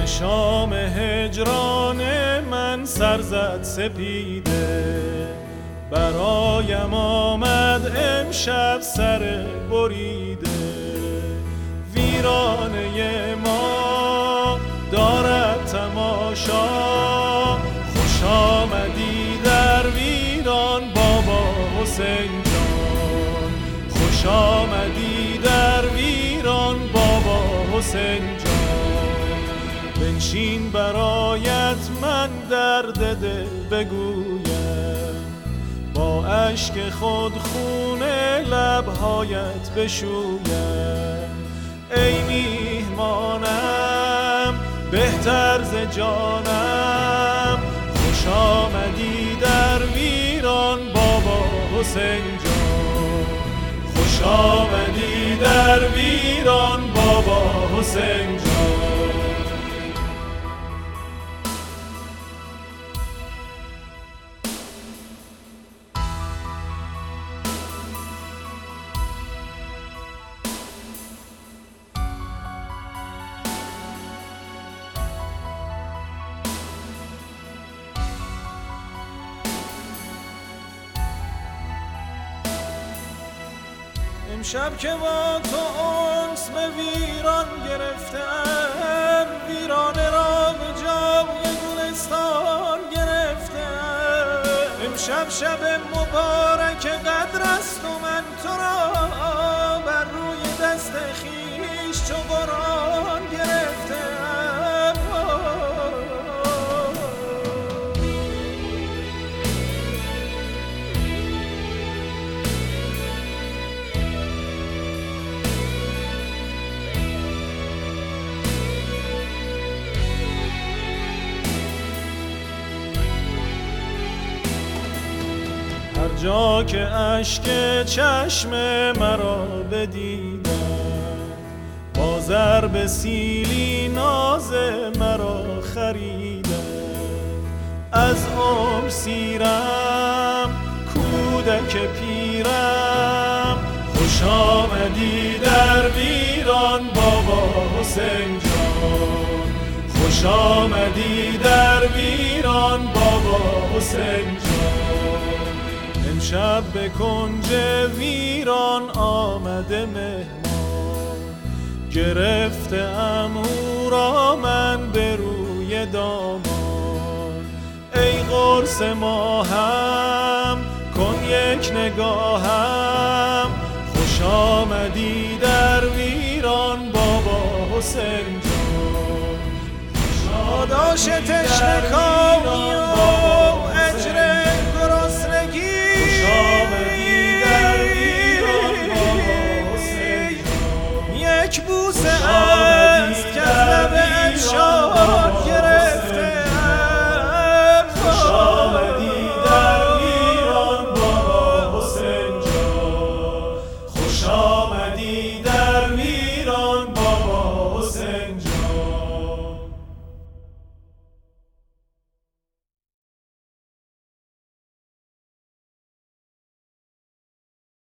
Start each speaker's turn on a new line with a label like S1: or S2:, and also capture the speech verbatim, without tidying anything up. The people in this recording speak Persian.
S1: شام هجران من سر زد سپیده، برایم آمد امشب سر بریده. ویرانه ما دارد تماشا، خوش آمدی در ویران بابا حسین جان، خوش آمدی در ویران بابا حسین جان. بنشین برایت من درد دل بگویم، با اشک خود خون لبهایت بشویم. ای میهمانم بهتر ز جانم، خوش آمدی در ویران بابا حسین جان، خوش آمدی در ویران بابا حسین جان. امشب که با تو انس به ویران گرفتم، ویرانه را به جای گلستان گرفتم. امشب شب مبارک قدر است و من تو را بر روی دست خویش چو قرآن گرفتم. هر جا که اشک چشم مرا بدیدم، با ضرب سیلی ناز مرا خریدم. از عمر سیرم کودک پیرم، خوش آمدی در ویران بابا حسین جان، خوش آمدی در ویران بابا حسین جان. امشب به کنج ویران آمده مهمان، گرفته ام او را من به روی دامان. ای قرص ماهم کن یک نگاهم، خوش آمدی در ویران بابا حسین جان، شاداش تشنه کامی